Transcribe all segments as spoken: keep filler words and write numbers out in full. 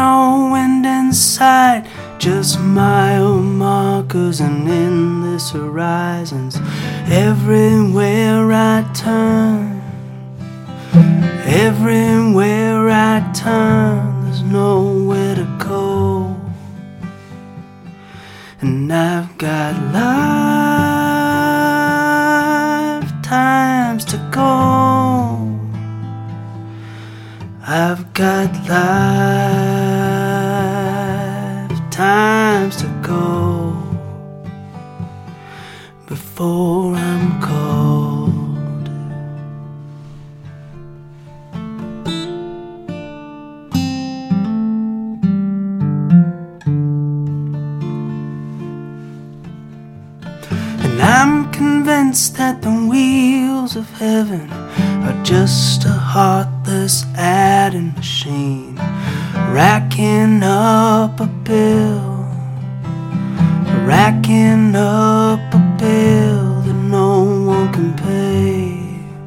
no wind in sight, just mile markers and endless horizons. Everywhere I turn, everywhere I turn, there's nowhere to go. And I've got lifetimes to go. I've got lifetimes to go before I'm called. And I'm convinced that the wheels of heaven are just a heartless adding machine, racking up a bill, racking up a bill that no one can pay.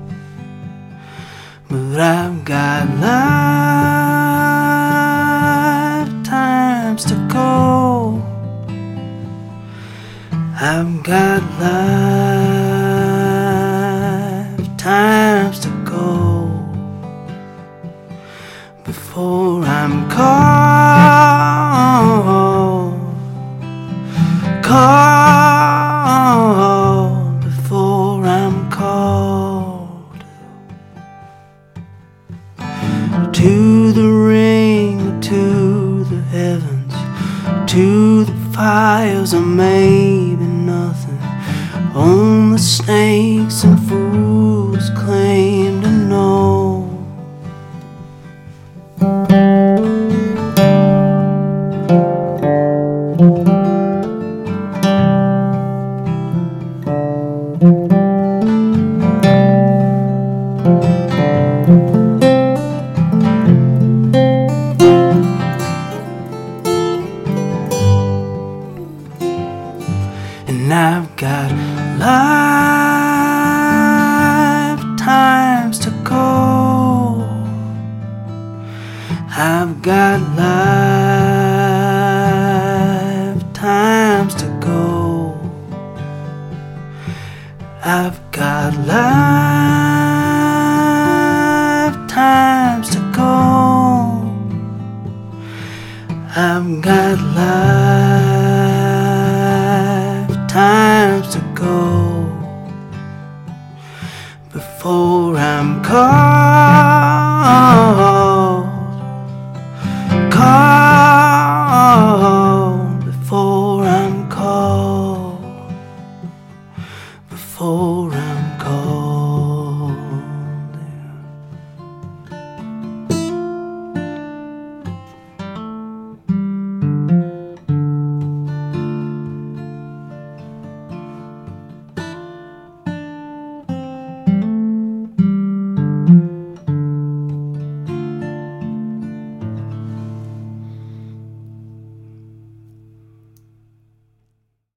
But I've got lifetimes to go. I've got lifetimes to go before I'm called, called, before I'm called to the ring, to the heavens, to the fires, or maybe nothing. Only the snakes and fools claim to know. And I've got lifetimes to go. I've got lifetimes to go. I've got lifetimes to go. I've got lifetimes to go before I'm called, called, before I'm called, before I'm called.